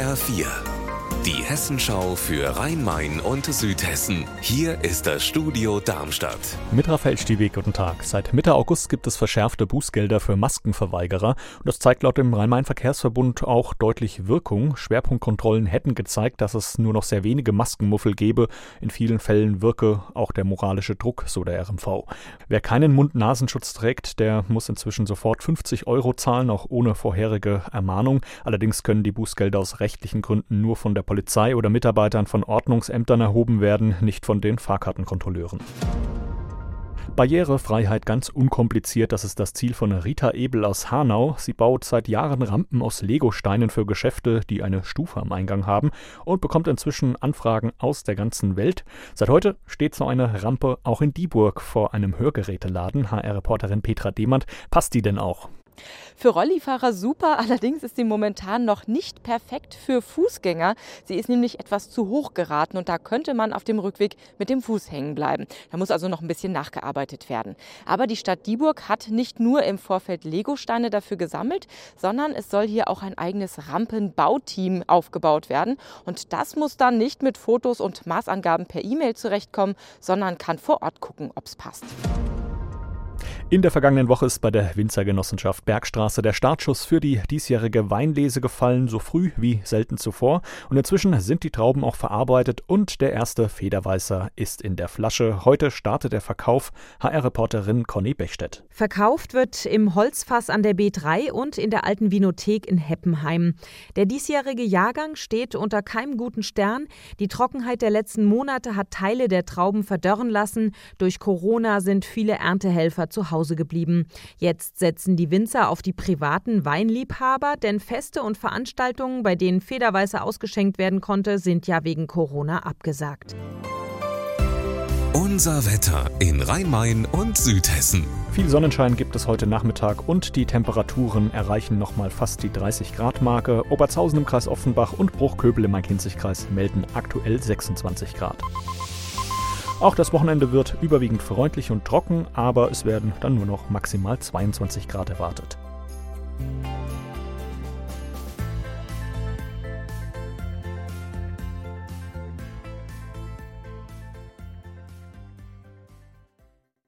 HR4, die Hessenschau für Rhein-Main und Südhessen. Hier ist das Studio Darmstadt. Mit Raphael Stiebig, guten Tag. Seit Mitte August gibt es verschärfte Bußgelder für Maskenverweigerer. Und das zeigt laut dem Rhein-Main-Verkehrsverbund auch deutlich Wirkung. Schwerpunktkontrollen hätten gezeigt, dass es nur noch sehr wenige Maskenmuffel gebe. In vielen Fällen wirke auch der moralische Druck, so der RMV. Wer keinen Mund-Nasenschutz trägt, der muss inzwischen sofort 50 € zahlen, auch ohne vorherige Ermahnung. Allerdings können die Bußgelder aus rechtlichen Gründen nur von der Polizei oder Mitarbeitern von Ordnungsämtern erhoben werden, nicht von den Fahrkartenkontrolleuren. Barrierefreiheit ganz unkompliziert, das ist das Ziel von Rita Ebel aus Hanau. Sie baut seit Jahren Rampen aus Legosteinen für Geschäfte, die eine Stufe am Eingang haben, und bekommt inzwischen Anfragen aus der ganzen Welt. Seit heute steht so eine Rampe auch in Dieburg vor einem Hörgeräteladen. HR-Reporterin Petra Demand, passt die denn auch? Für Rollifahrer super, allerdings ist sie momentan noch nicht perfekt für Fußgänger. Sie ist nämlich etwas zu hoch geraten und da könnte man auf dem Rückweg mit dem Fuß hängen bleiben. Da muss also noch ein bisschen nachgearbeitet werden. Aber die Stadt Dieburg hat nicht nur im Vorfeld Legosteine dafür gesammelt, sondern es soll hier auch ein eigenes Rampenbauteam aufgebaut werden. Und das muss dann nicht mit Fotos und Maßangaben per E-Mail zurechtkommen, sondern kann vor Ort gucken, ob es passt. In der vergangenen Woche ist bei der Winzergenossenschaft Bergstraße der Startschuss für die diesjährige Weinlese gefallen, so früh wie selten zuvor. Und inzwischen sind die Trauben auch verarbeitet und der erste Federweißer ist in der Flasche. Heute startet der Verkauf. HR-Reporterin Conny Bechstedt. Verkauft wird im Holzfass an der B3 und in der Alten Vinothek in Heppenheim. Der diesjährige Jahrgang steht unter keinem guten Stern. Die Trockenheit der letzten Monate hat Teile der Trauben verdörren lassen. Durch Corona sind viele Erntehelfer zu Hause geblieben. Jetzt setzen die Winzer auf die privaten Weinliebhaber, denn Feste und Veranstaltungen, bei denen Federweißer ausgeschenkt werden konnte, sind ja wegen Corona abgesagt. Unser Wetter in Rhein-Main und Südhessen. Viel Sonnenschein gibt es heute Nachmittag und die Temperaturen erreichen nochmal fast die 30-Grad-Marke. Obertshausen im Kreis Offenbach und Bruchköbel im Main-Kinzig-Kreis melden aktuell 26 Grad. Auch das Wochenende wird überwiegend freundlich und trocken, aber es werden dann nur noch maximal 22 Grad erwartet.